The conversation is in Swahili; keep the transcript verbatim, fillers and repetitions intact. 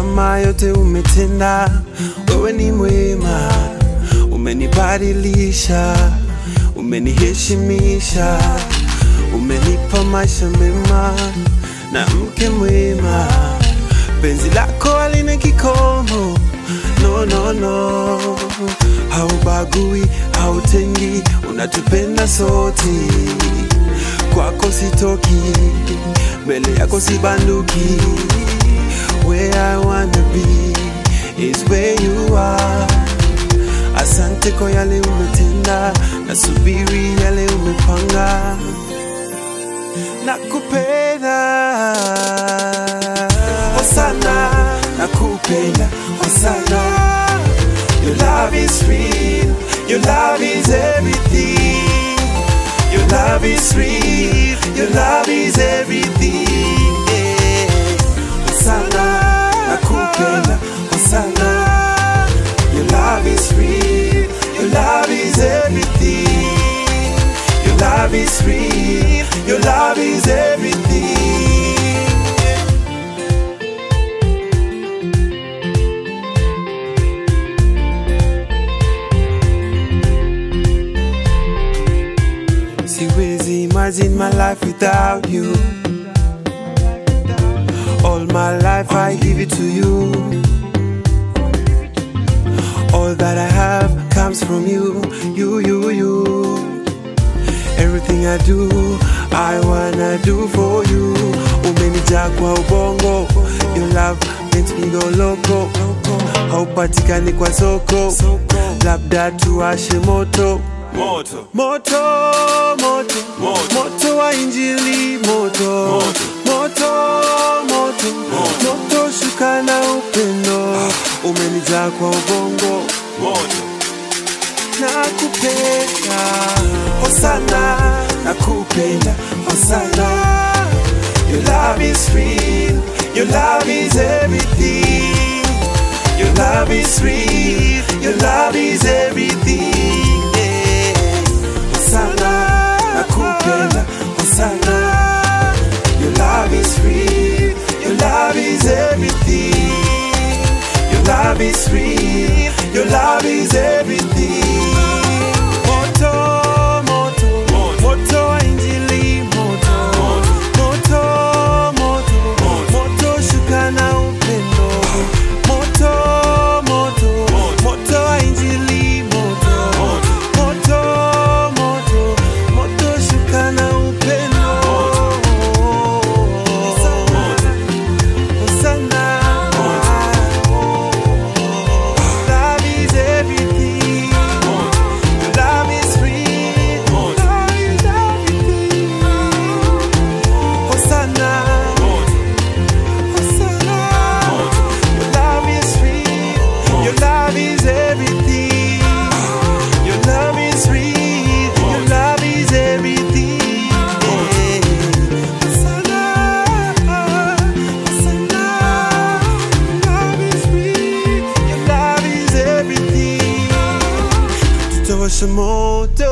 tazama yote umetenda, wewe ni mwema, umenibadilisha, umeniheshimisha, umenipa maisha mema na mke mwema. Penzi lako halina kikomo, no no no. Haubagui, hautengi, unatupenda sote. Kwako sitoki, mbele yako sibanduki. Where I wanna be is where you are. Asante kwa yale umetenda, nasubiri yale umepanga. Nakupenda Hosana, nakupenda Hosana. Your love is real, your love is everything. Your love is real, your love is everything. Hosana, nakupenda Hosana. Your love is real, your love is everything. Your love is real, your love is everything. Siwezi imagine my life without you. All my life I give it to you. All that I have comes from you, you, you, you. Everything I do, I wanna do for you. Umenijaa kwa ubongo, your love makes me go loco. Haupatikani kwa soko, labda tuwashe moto. Moto, moto, moto, moto, moto wa injili, moto, moto, moto, moto, moto, moto shuka na upendo. Umenijaa kwa ubongo, moto, nakupenda Hosana, nakupenda Hosana. Your love is real, your love is everything. Your love is real, your love is everything. Hosana, nakupenda Hosana. Your love is real, your love is everything. Your love is real, your love is everything. Moto, moto, moto wa injili, moto, moto, moto, moto shuka na upendo. Moto, moto, moto wa injili, moto, moto, moto, moto shuka na upendo. Hosana, love is everything. Your love is real, love is everything. Hosana, Hosana, your love is real, your love is everything. Your love is real, your love is everything. Hosana, Hosana, your love is real, your love is everything. Tutawasha moto,